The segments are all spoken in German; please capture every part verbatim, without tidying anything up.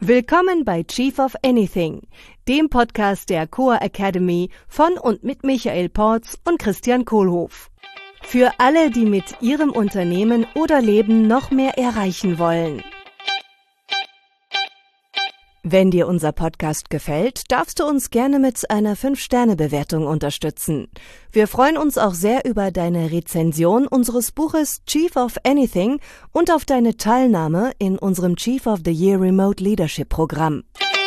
Willkommen bei Chief of Anything, dem Podcast der C O A Academy von und mit Michael Porz und Christian Kohlhoff. Für alle, die mit ihrem Unternehmen oder Leben noch mehr erreichen wollen. Wenn dir unser Podcast gefällt, darfst du uns gerne mit einer fünf Sterne Bewertung unterstützen. Wir freuen uns auch sehr über deine Rezension unseres Buches Chief of Anything und auf deine Teilnahme in unserem Chief of the Year Remote Leadership Programm.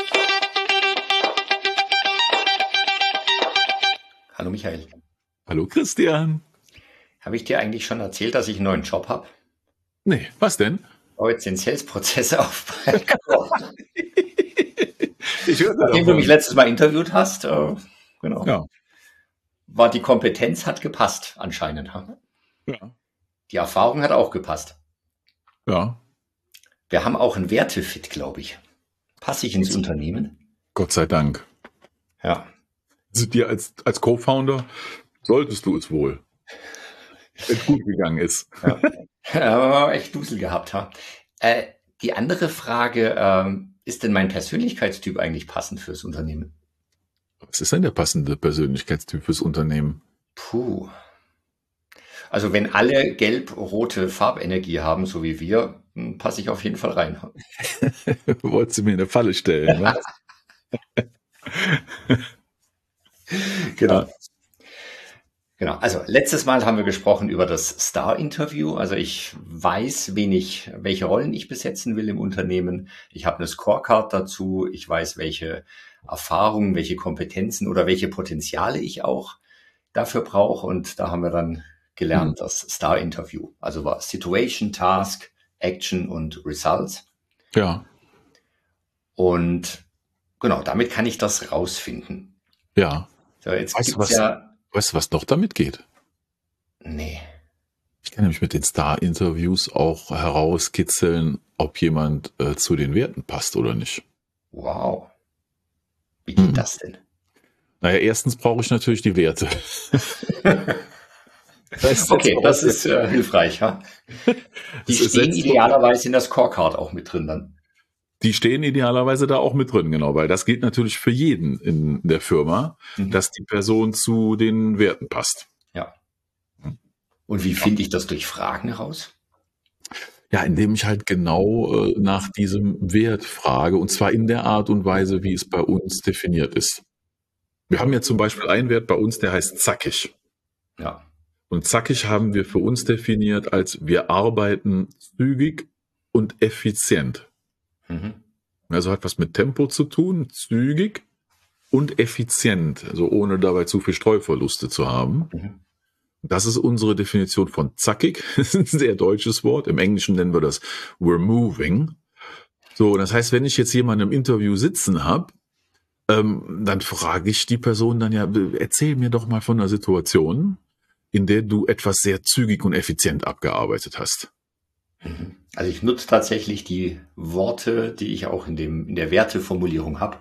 Hallo Michael. Hallo Christian. Habe ich dir eigentlich schon erzählt, dass ich einen neuen Job habe? Nee, was denn? Ich baue jetzt den Sales-Prozess auf bei C O A. Ich höre Nachdem du mich letztes Mal interviewt hast, äh, genau, Ja. war die Kompetenz hat gepasst anscheinend. Ha? Ja. Die Erfahrung hat auch gepasst. Ja. Wir haben auch einen Wertefit, glaube ich. Passe ich ins Unternehmen? Gott sei Dank. Ja. Also dir als, als Co-Founder solltest du es wohl, wenn es gut gegangen ist. Ja. Aber echt Dusel gehabt. Ha? Äh, die andere Frage, ähm, ist denn mein Persönlichkeitstyp eigentlich passend fürs Unternehmen? Was ist denn der passende Persönlichkeitstyp fürs Unternehmen? Puh. Also wenn alle gelb-rote Farbenergie haben, so wie wir, hm, passe ich auf jeden Fall rein. Wolltest du mir eine Falle stellen, ne? Genau. Genau. Also letztes Mal haben wir gesprochen über das Star-Interview. Also ich weiß, wen ich, welche Rollen ich besetzen will im Unternehmen. Ich habe eine Scorecard dazu. Ich weiß, welche Erfahrungen, welche Kompetenzen oder welche Potenziale ich auch dafür brauche. Und da haben wir dann gelernt, Mhm. das Star-Interview. Also war Situation, Task, Action und Results. Ja. Und genau, damit kann ich das rausfinden. Ja. So, jetzt Weißt du, gibt's was- ja... Weißt du, was noch damit geht? Nee. Ich kann nämlich mit den Star-Interviews auch herauskitzeln, ob jemand äh, zu den Werten passt oder nicht. Wow. Wie geht Mhm. das denn? Naja, erstens brauche ich natürlich die Werte. Das Okay, das ist äh, hilfreich. Ja? Die Das ist stehen jetzt- idealerweise in der Scorecard auch mit drin dann. Die stehen idealerweise da auch mit drin, genau, weil das gilt natürlich für jeden in der Firma, Mhm. dass die Person zu den Werten passt. Ja. Und wie finde ich das durch Fragen heraus? Ja, indem ich halt genau äh, nach diesem Wert frage, und zwar in der Art und Weise, wie es bei uns definiert ist. Wir haben ja zum Beispiel einen Wert bei uns, der heißt zackig. Ja. Und zackig haben wir für uns definiert als wir arbeiten zügig und effizient. Mhm. Also hat was mit Tempo zu tun, zügig und effizient, also ohne dabei zu viel Streuverluste zu haben. Mhm. Das ist unsere Definition von zackig. Das ist ein sehr deutsches Wort. Im Englischen nennen wir das we're moving. So, das heißt, wenn ich jetzt jemanden im Interview sitzen habe, ähm, dann frage ich die Person dann ja, erzähl mir doch mal von einer Situation, in der du etwas sehr zügig und effizient abgearbeitet hast. Mhm. Also ich nutze tatsächlich die Worte, die ich auch in dem in der Werteformulierung habe.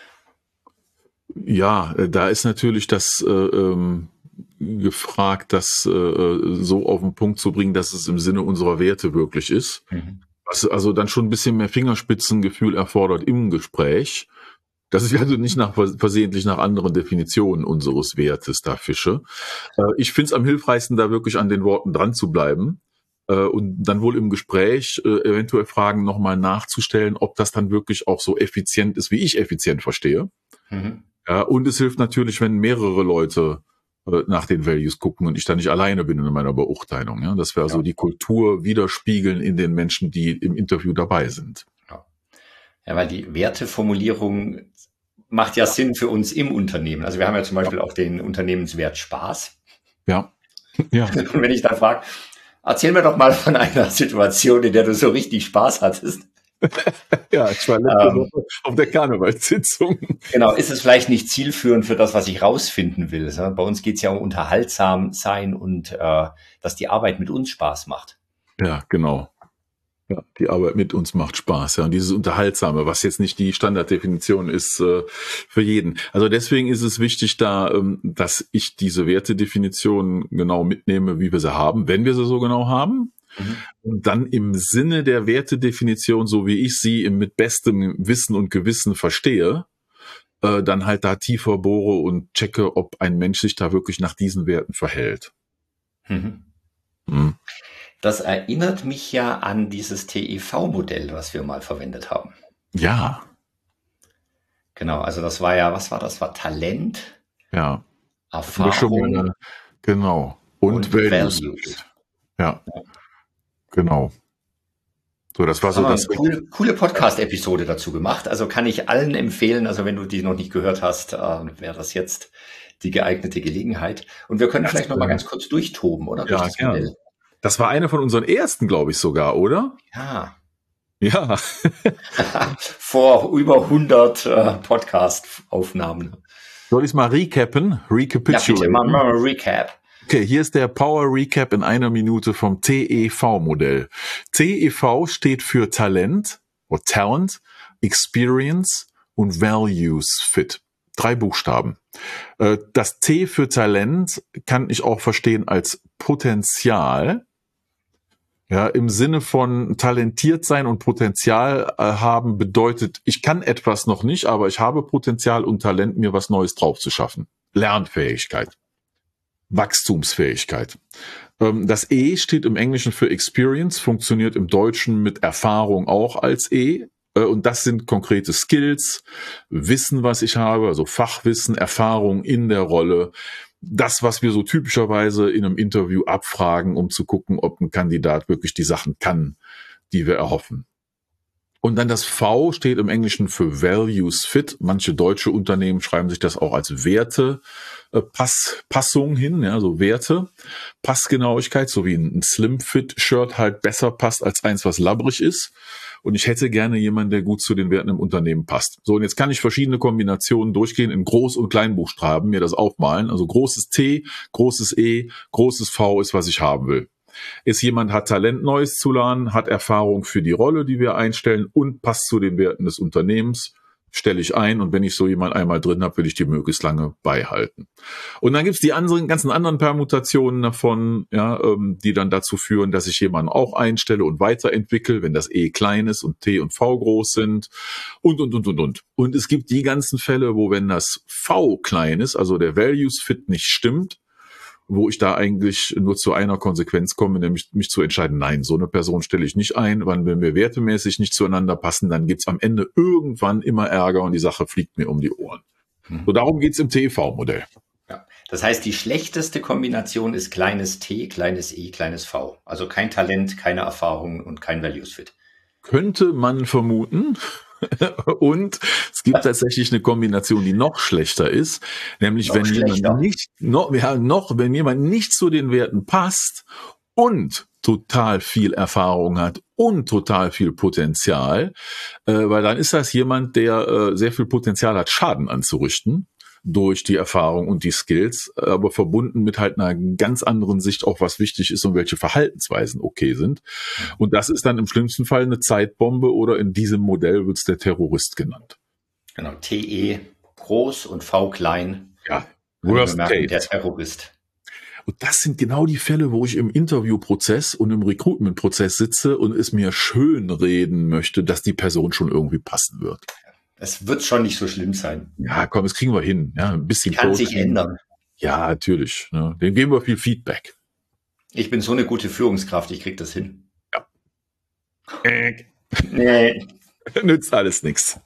Ja, äh, da ist natürlich das äh, ähm, gefragt, das äh, so auf den Punkt zu bringen, dass es im Sinne unserer Werte wirklich ist. Mhm. Was also dann schon ein bisschen mehr Fingerspitzengefühl erfordert im Gespräch, dass ich also nicht nach, versehentlich nach anderen Definitionen unseres Wertes da fische. Äh, ich finde es am hilfreichsten, da wirklich an den Worten dran zu bleiben äh, und dann wohl im Gespräch äh, eventuell Fragen nochmal nachzustellen, ob das dann wirklich auch so effizient ist, wie ich effizient verstehe. Mhm. Ja, und es hilft natürlich, wenn mehrere Leute äh, nach den Values gucken und ich da nicht alleine bin in meiner Beurteilung. Ja? Dass wir also Ja. die Kultur widerspiegeln in den Menschen, die im Interview dabei sind. Ja, weil die Werteformulierung macht ja Sinn für uns im Unternehmen. Also wir haben ja zum Beispiel auch den Unternehmenswert Spaß. Ja, ja. Und wenn ich dann frage, erzähl mir doch mal von einer Situation, in der du so richtig Spaß hattest. Ja, ich war letzte Ähm. Woche auf der Karnevalssitzung. Genau, ist es vielleicht nicht zielführend für das, was ich rausfinden will. So, bei uns geht es ja um unterhaltsam sein und äh, dass die Arbeit mit uns Spaß macht. Ja, genau. Ja, die Arbeit mit uns macht Spaß. Ja, und dieses Unterhaltsame, was jetzt nicht die Standarddefinition ist äh, für jeden. Also deswegen ist es wichtig, da, ähm, dass ich diese Wertedefinition genau mitnehme, wie wir sie haben, wenn wir sie so genau haben. Mhm. Und dann im Sinne der Wertedefinition, so wie ich sie mit bestem Wissen und Gewissen verstehe, äh, dann halt da tiefer bohre und checke, ob ein Mensch sich da wirklich nach diesen Werten verhält. Mhm. Mhm. Das erinnert mich ja an dieses T E V-Modell, was wir mal verwendet haben. Ja. Genau, also das war ja, was war das? War Talent, Ja. Erfahrung Mal, genau. Und, und Values. Values. Ja. ja, genau. So, das war Das so haben wir das. eine coole, coole Podcast-Episode dazu gemacht. Also kann ich allen empfehlen, also wenn du die noch nicht gehört hast, äh, wäre das jetzt die geeignete Gelegenheit. Und wir können das vielleicht noch mal ganz kurz durchtoben, oder? Ja, Durch das gerne. Modell. Das war eine von unseren ersten, glaube ich sogar, oder? Ja. Ja. Vor über hundert äh, Podcast-Aufnahmen. Soll ich es mal recappen? Recapitulaten? Ja, bitte, mal, mal Recap. Okay, hier ist der Power Recap in einer Minute vom T E V-Modell. T E V steht für Talent oder Talent, Experience und Values Fit. Drei Buchstaben. Das T für Talent kann ich auch verstehen als Potenzial. Ja, im Sinne von talentiert sein und Potenzial äh, haben bedeutet, ich kann etwas noch nicht, aber ich habe Potenzial und Talent, mir was Neues drauf zu schaffen. Lernfähigkeit. Wachstumsfähigkeit. Ähm, das E steht im Englischen für Experience, funktioniert im Deutschen mit Erfahrung auch als E. Äh, und das sind konkrete Skills, Wissen, was ich habe, also Fachwissen, Erfahrung in der Rolle. Das, was wir so typischerweise in einem Interview abfragen, um zu gucken, ob ein Kandidat wirklich die Sachen kann, die wir erhoffen. Und dann das V steht im Englischen für Values Fit. Manche deutsche Unternehmen schreiben sich das auch als Werte äh, Pass, Passung hin, ja, so Werte, Passgenauigkeit, so wie ein, ein Slim Fit Shirt halt besser passt als eins, was labbrig ist. Und ich hätte gerne jemanden, der gut zu den Werten im Unternehmen passt. So, und jetzt kann ich verschiedene Kombinationen durchgehen, in Groß- und Kleinbuchstaben mir das aufmalen. Also großes T, großes E, großes V ist, was ich haben will. Ist jemand, hat Talent, Neues zu lernen, hat Erfahrung für die Rolle, die wir einstellen und passt zu den Werten des Unternehmens, stelle ich ein. Und wenn ich so jemand einmal drin habe, will ich die möglichst lange beihalten. Und dann gibt's die anderen, ganzen anderen Permutationen davon, ja, ähm, die dann dazu führen, dass ich jemanden auch einstelle und weiterentwickle, wenn das E klein ist und T und V groß sind und, und, und, und, und. Und es gibt die ganzen Fälle, wo wenn das V klein ist, also der Values Fit nicht stimmt, wo ich da eigentlich nur zu einer Konsequenz komme, nämlich mich zu entscheiden, nein, so eine Person stelle ich nicht ein, weil wenn wir wertemäßig nicht zueinander passen, dann gibt's am Ende irgendwann immer Ärger und die Sache fliegt mir um die Ohren. Hm. So, darum geht's im T E V-Modell. Ja. Das heißt, die schlechteste Kombination ist kleines T, kleines E, kleines V. Also kein Talent, keine Erfahrung und kein Values Fit. Könnte man vermuten. Und es gibt tatsächlich eine Kombination, die noch schlechter ist, nämlich noch wenn schlechter. jemand nicht noch, ja, noch wenn jemand nicht zu den Werten passt und total viel Erfahrung hat und total viel Potenzial, äh, weil dann ist das jemand, der äh, sehr viel Potenzial hat, Schaden anzurichten durch die Erfahrung und die Skills, aber verbunden mit halt einer ganz anderen Sicht auch, was wichtig ist und welche Verhaltensweisen okay sind. Und das ist dann im schlimmsten Fall eine Zeitbombe oder in diesem Modell wird es der Terrorist genannt. Genau, T E groß und V klein. Ja, worst case. Der Terrorist. Und das sind genau die Fälle, wo ich im Interviewprozess und im Recruitment-Prozess sitze und es mir schön reden möchte, dass die Person schon irgendwie passen wird. Es wird schon nicht so schlimm sein. Ja, komm, das kriegen wir hin. Ja, ein bisschen kann Coaching. Sich ändern. Ja, natürlich. Ja, dem geben wir viel Feedback. Ich bin so eine gute Führungskraft, ich krieg das hin. Ja. Nee. Nützt alles nichts.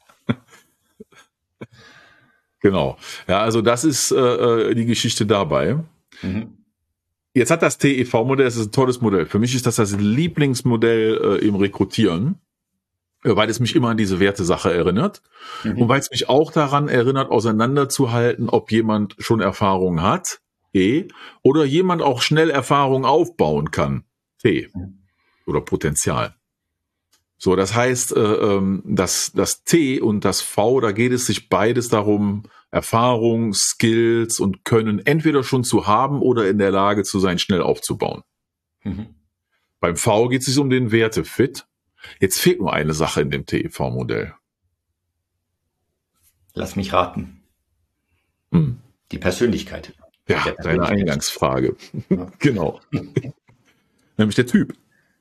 Genau. Ja, also das ist äh, die Geschichte dabei. Mhm. Jetzt hat das T E V-Modell, das ist ein tolles Modell. Für mich ist das das Lieblingsmodell äh, im Rekrutieren, weil es mich immer an diese Wertesache erinnert mhm. und weil es mich auch daran erinnert, auseinanderzuhalten, ob jemand schon Erfahrung hat, E, oder jemand auch schnell Erfahrung aufbauen kann, T, oder Potenzial. So, das heißt, äh, das, das T und das V, da geht es sich beides darum, Erfahrung, Skills und Können entweder schon zu haben oder in der Lage zu sein, schnell aufzubauen. Mhm. Beim V geht es sich um den Wertefit. Jetzt fehlt nur eine Sache in dem T E V-Modell. Lass mich raten. Hm. Die Persönlichkeit. Ja, deine Eingangsfrage. Ja. Genau. Nämlich der Typ.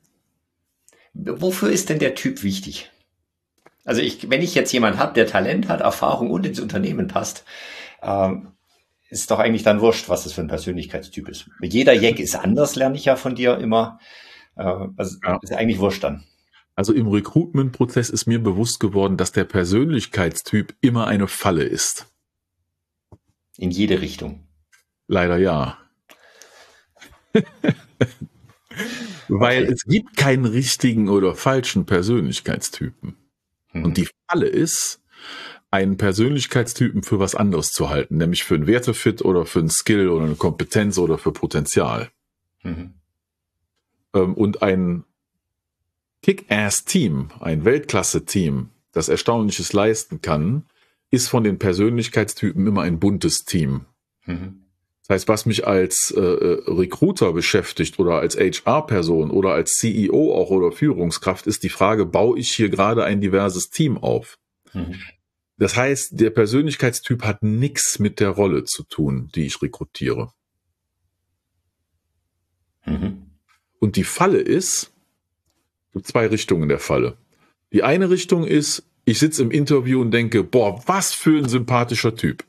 Wofür ist denn der Typ wichtig? Also ich, wenn ich jetzt jemanden habe, der Talent hat, Erfahrung und ins Unternehmen passt, ähm, ist doch eigentlich dann wurscht, was das für ein Persönlichkeitstyp ist. Jeder Jack ist anders, lerne ich ja von dir immer. Äh, also ja. Ist eigentlich wurscht dann. Also im Recruitment-Prozess ist mir bewusst geworden, dass der Persönlichkeitstyp immer eine Falle ist. In jede Richtung. Leider ja. Weil okay. Es gibt keinen richtigen oder falschen Persönlichkeitstypen. Mhm. Und die Falle ist, einen Persönlichkeitstypen für was anderes zu halten, nämlich für einen Wertefit oder für einen Skill oder eine Kompetenz oder für Potenzial. Mhm. Und ein Kick-Ass-Team, ein Weltklasse-Team, das Erstaunliches leisten kann, ist von den Persönlichkeitstypen immer ein buntes Team. Mhm. Das heißt, was mich als äh, Recruiter beschäftigt oder als H R-Person oder als C E O auch oder Führungskraft, ist die Frage, baue ich hier gerade ein diverses Team auf? Mhm. Das heißt, der Persönlichkeitstyp hat nichts mit der Rolle zu tun, die ich rekrutiere. Mhm. Und die Falle ist, es gibt zwei Richtungen der Falle. Die eine Richtung ist, ich sitze im Interview und denke, boah, was für ein sympathischer Typ.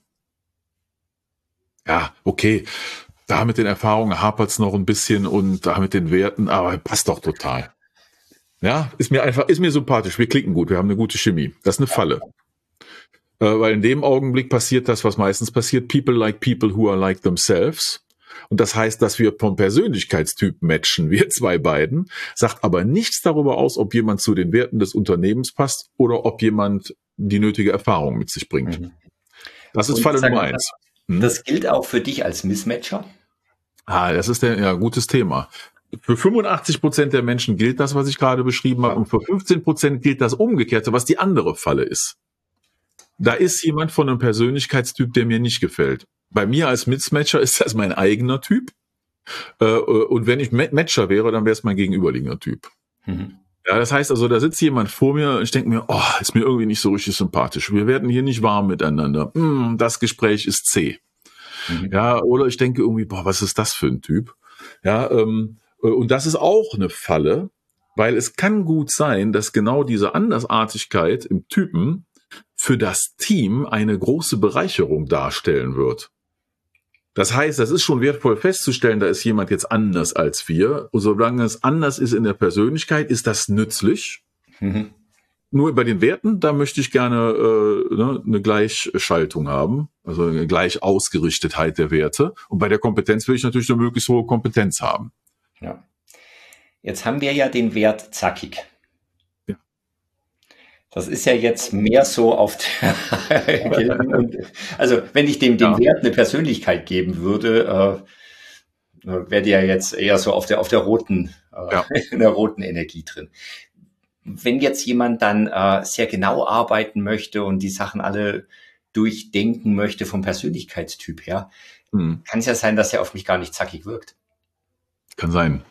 Ja, okay, da mit den Erfahrungen hapert es noch ein bisschen und da mit den Werten, aber passt doch total. Ja, ist mir einfach, ist mir sympathisch, wir klicken gut, wir haben eine gute Chemie. Das ist eine Falle. Äh, weil in dem Augenblick passiert das, was meistens passiert, people like people who are like themselves. Und das heißt, dass wir vom Persönlichkeitstyp matchen, wir zwei beiden, sagt aber nichts darüber aus, ob jemand zu den Werten des Unternehmens passt oder ob jemand die nötige Erfahrung mit sich bringt. Mhm. Das ist und Falle Nummer eins. Hm? Das gilt auch für dich als Mismatcher? Ah, das ist ein ja, gutes Thema. Für fünfundachtzig Prozent der Menschen gilt das, was ich gerade beschrieben habe, und für fünfzehn Prozent gilt das Umgekehrte, was die andere Falle ist. Da ist jemand von einem Persönlichkeitstyp, der mir nicht gefällt. Bei mir als Mismatcher ist das mein eigener Typ. Und wenn ich Matcher wäre, dann wäre es mein gegenüberliegender Typ. Mhm. Ja, das heißt also, da sitzt jemand vor mir und ich denke mir, oh, ist mir irgendwie nicht so richtig sympathisch. Wir werden hier nicht warm miteinander. Hm, das Gespräch ist zäh. Mhm. Ja, oder ich denke irgendwie, boah, was ist das für ein Typ? Ja, ähm, und das ist auch eine Falle, weil es kann gut sein, dass genau diese Andersartigkeit im Typen für das Team eine große Bereicherung darstellen wird. Das heißt, das ist schon wertvoll festzustellen, da ist jemand jetzt anders als wir. Und solange es anders ist in der Persönlichkeit, ist das nützlich. Mhm. Nur bei den Werten, da möchte ich gerne äh, ne, eine Gleichschaltung haben, also eine Gleichausgerichtetheit der Werte. Und bei der Kompetenz will ich natürlich eine möglichst hohe Kompetenz haben. Ja. Jetzt haben wir ja den Wert zackig. Ja. Das ist ja jetzt mehr so auf der also wenn ich dem den ja. Wert eine Persönlichkeit geben würde, äh, wäre der jetzt eher so auf der auf der roten äh, ja. in der roten Energie drin. Wenn jetzt jemand dann äh, sehr genau arbeiten möchte und die Sachen alle durchdenken möchte vom Persönlichkeitstyp her, hm. kann es ja sein, dass er auf mich gar nicht zackig wirkt. Kann sein.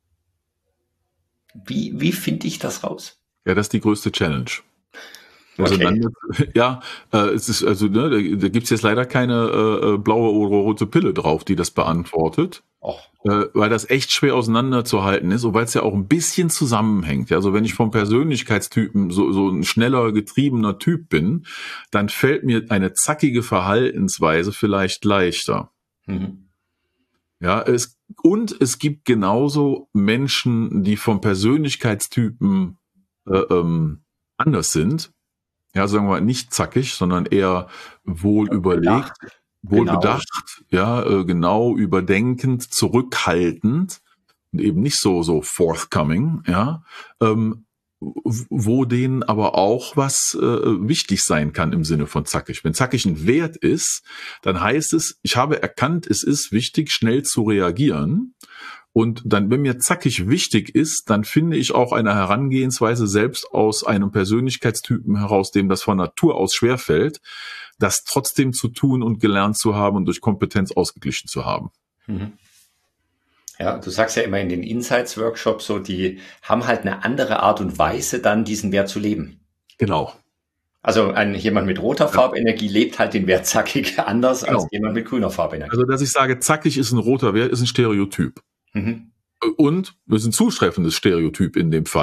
Wie, wie finde ich das raus? Ja, das ist die größte Challenge. Also okay. dann, ja, äh, es ist also ne, da, da gibt's jetzt leider keine äh, blaue oder rote Pille drauf, die das beantwortet, äh, weil das echt schwer auseinanderzuhalten ist und weil es ja auch ein bisschen zusammenhängt. Also wenn ich vom Persönlichkeitstypen so, so ein schneller, getriebener Typ bin, dann fällt mir eine zackige Verhaltensweise vielleicht leichter. Mhm. Ja, es, und es gibt genauso Menschen, die vom Persönlichkeitstypen äh, ähm, anders sind. Ja, sagen wir nicht zackig, sondern eher wohl überlegt, wohl genau. bedacht, ja, äh, genau überdenkend, zurückhaltend und eben nicht so so forthcoming, ja, ähm, wo denen aber auch was äh, wichtig sein kann im Sinne von zackig. Wenn zackig ein Wert ist, dann heißt es, ich habe erkannt, es ist wichtig, schnell zu reagieren. Und dann, wenn mir zackig wichtig ist, dann finde ich auch eine Herangehensweise selbst aus einem Persönlichkeitstypen heraus, dem das von Natur aus schwerfällt, das trotzdem zu tun und gelernt zu haben und durch Kompetenz ausgeglichen zu haben. Mhm. Ja, du sagst ja immer in den Insights-Workshops so, die haben halt eine andere Art und Weise, dann diesen Wert zu leben. Genau. Also ein, jemand mit roter Farbenergie lebt halt den Wert zackig anders genau. als jemand mit grüner Farbenergie. Also, dass ich sage, zackig ist ein roter Wert, ist ein Stereotyp. Mhm. Und das ist ein zutreffendes Stereotyp in dem Fall.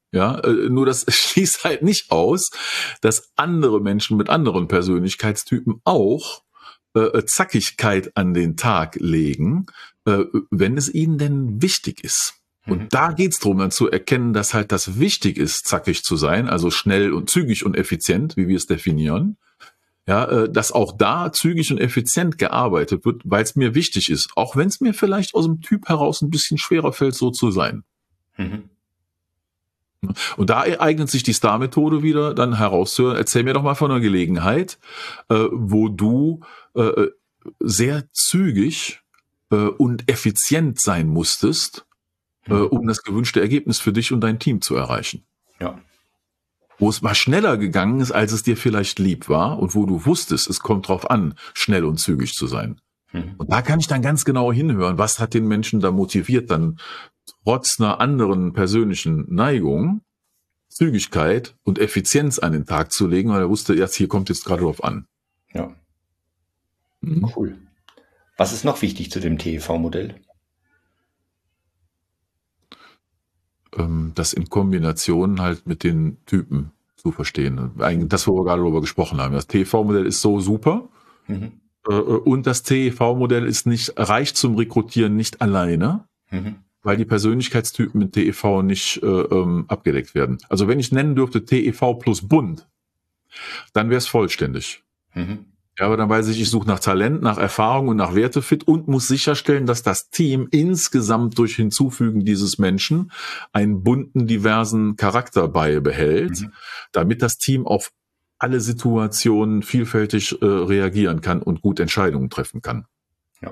Ja, äh, nur das schließt halt nicht aus, dass andere Menschen mit anderen Persönlichkeitstypen auch äh, Zackigkeit an den Tag legen, äh, wenn es ihnen denn wichtig ist. Mhm. Und da geht's drum, dann zu erkennen, dass halt das wichtig ist, zackig zu sein, also schnell und zügig und effizient, wie wir es definieren. Ja, äh, dass auch da zügig und effizient gearbeitet wird, weil es mir wichtig ist, auch wenn es mir vielleicht aus dem Typ heraus ein bisschen schwerer fällt, so zu sein. Mhm. Und da eignet sich die Star-Methode wieder, dann herauszuhören, erzähl mir doch mal von einer Gelegenheit, äh, wo du äh, sehr zügig äh, und effizient sein musstest, äh, um das gewünschte Ergebnis für dich und dein Team zu erreichen. Ja. Wo es mal schneller gegangen ist, als es dir vielleicht lieb war und wo du wusstest, es kommt drauf an, schnell und zügig zu sein. Mhm. Und da kann ich dann ganz genau hinhören, was hat den Menschen da motiviert, dann trotz einer anderen persönlichen Neigung Zügigkeit und Effizienz an den Tag zu legen, weil er wusste, jetzt hier kommt jetzt gerade drauf an. Ja. Mhm. Cool. Was ist noch wichtig zu dem T E V-Modell? Das in Kombination halt mit den Typen zu verstehen. Eigentlich das, wo wir gerade darüber gesprochen haben. Das T E V-Modell ist so super. Mhm. Und das T E V-Modell ist nicht, reicht zum Rekrutieren nicht alleine. Mhm. Weil die Persönlichkeitstypen mit T E V nicht äh, ähm, abgedeckt werden. Also wenn ich nennen dürfte T E V plus bunt, dann wäre es vollständig. Mhm. Ja, aber dann weiß ich, ich suche nach Talent, nach Erfahrung und nach Wertefit und muss sicherstellen, dass das Team insgesamt durch Hinzufügen dieses Menschen einen bunten, diversen Charakter beibehält, mhm. damit das Team auf alle Situationen vielfältig äh, reagieren kann und gut Entscheidungen treffen kann. Ja.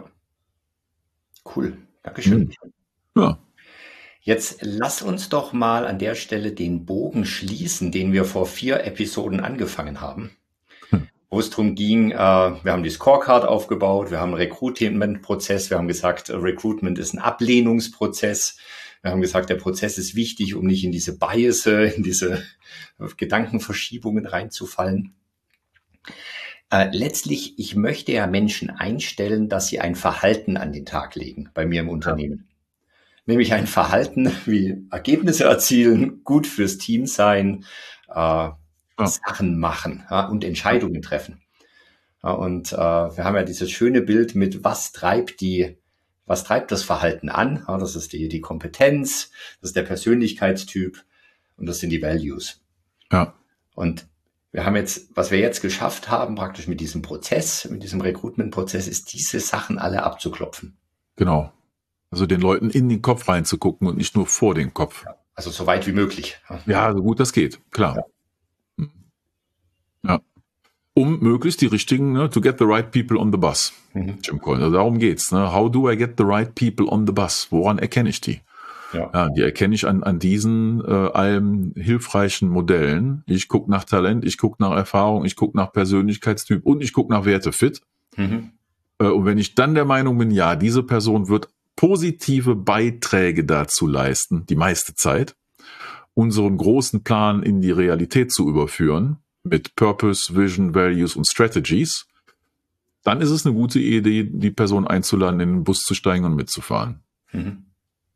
Cool. Dankeschön. Mhm. Ja. Jetzt lass uns doch mal an der Stelle den Bogen schließen, den wir vor vier Episoden angefangen haben, hm. wo es darum ging, äh, wir haben die Scorecard aufgebaut, wir haben einen Recruitment-Prozess, wir haben gesagt, Recruitment ist ein Ablehnungsprozess, wir haben gesagt, der Prozess ist wichtig, um nicht in diese Biase, in diese Gedankenverschiebungen reinzufallen. Äh, letztlich, ich möchte ja Menschen einstellen, dass sie ein Verhalten an den Tag legen bei mir im Unternehmen. Ja. Nämlich ein Verhalten wie Ergebnisse erzielen, gut fürs Team sein, äh, ja. Sachen machen ja, und Entscheidungen treffen. Ja, und äh, wir haben ja dieses schöne Bild mit, was treibt die, was treibt das Verhalten an? Ja, das ist die, die Kompetenz, das ist der Persönlichkeitstyp und das sind die Values. Ja. Und wir haben jetzt, was wir jetzt geschafft haben, praktisch mit diesem Prozess, mit diesem Recruitment-Prozess, ist diese Sachen alle abzuklopfen. Genau. Also den Leuten in den Kopf reinzugucken und nicht nur vor den Kopf. Ja, also so weit wie möglich. Ja, so gut das geht, klar. Ja. ja. Um möglichst die richtigen, ne, to get the right people on the bus. Mhm. Jim Collins, also darum geht's. Ne? How do I get the right people on the bus? Woran erkenne ich die? Ja. Ja, die erkenne ich an, an diesen äh, allen hilfreichen Modellen. Ich gucke nach Talent, ich gucke nach Erfahrung, ich gucke nach Persönlichkeitstyp und ich gucke nach Wertefit. Mhm. Äh, und wenn ich dann der Meinung bin, ja, diese Person wird positive Beiträge dazu leisten, die meiste Zeit, unseren großen Plan in die Realität zu überführen, mit Purpose, Vision, Values und Strategies, dann ist es eine gute Idee, die Person einzuladen, in den Bus zu steigen und mitzufahren. Mhm.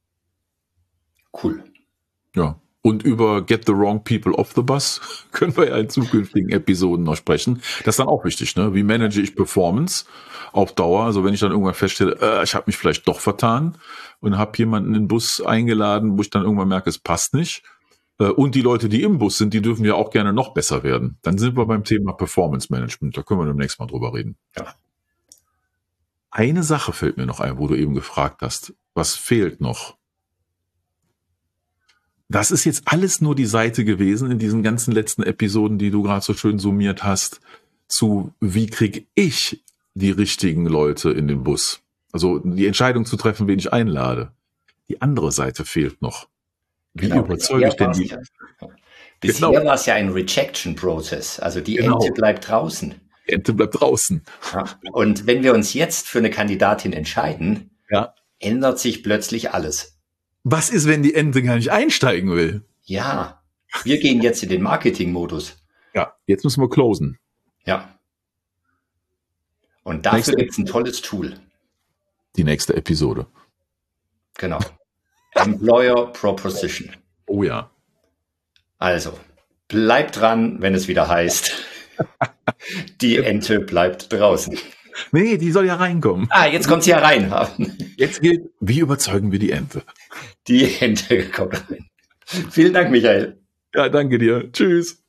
Cool. Ja. Und über Get the Wrong People off the Bus können wir ja in zukünftigen Episoden noch sprechen. Das ist dann auch wichtig, ne? Wie manage ich Performance auf Dauer? Also wenn ich dann irgendwann feststelle, äh, ich habe mich vielleicht doch vertan und habe jemanden in den Bus eingeladen, wo ich dann irgendwann merke, es passt nicht. Äh, und die Leute, die im Bus sind, die dürfen ja auch gerne noch besser werden. Dann sind wir beim Thema Performance Management. Da können wir demnächst mal drüber reden. Ja. Eine Sache fällt mir noch ein, wo du eben gefragt hast. Was fehlt noch? Das ist jetzt alles nur die Seite gewesen in diesen ganzen letzten Episoden, die du gerade so schön summiert hast, zu wie kriege ich die richtigen Leute in den Bus? Also die Entscheidung zu treffen, wen ich einlade. Die andere Seite fehlt noch. Wie genau, überzeuge ich denn die? Ja, bisher genau. war es ja ein Rejection-Prozess. Also die genau. Ente bleibt draußen. Die Ente bleibt draußen. Ja. Und wenn wir uns jetzt für eine Kandidatin entscheiden, ja. ändert sich plötzlich alles. Was ist, wenn die Ente gar nicht einsteigen will? Ja, wir gehen jetzt in den Marketing-Modus. Ja, jetzt müssen wir closen. Ja. Und dafür gibt es ein tolles Tool. Die nächste Episode. Genau. Employer Proposition. Oh ja. Also, bleibt dran, wenn es wieder heißt, die Ente bleibt draußen. Nee, die soll ja reinkommen. Ah, jetzt kommt sie ja rein. Jetzt gilt, wie überzeugen wir die Ente? Die Ente kommt rein. Vielen Dank, Michael. Ja, danke dir. Tschüss.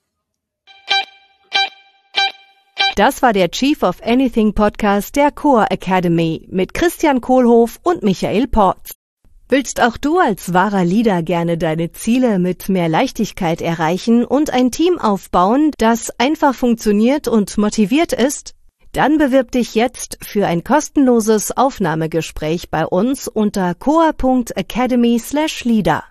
Das war der Chief of Anything Podcast der Core Academy mit Christian Kohlhoff und Michael Porz. Willst auch du als wahrer Leader gerne deine Ziele mit mehr Leichtigkeit erreichen und ein Team aufbauen, das einfach funktioniert und motiviert ist? Dann bewirb dich jetzt für ein kostenloses Aufnahmegespräch bei uns unter core punkt academy slash leader.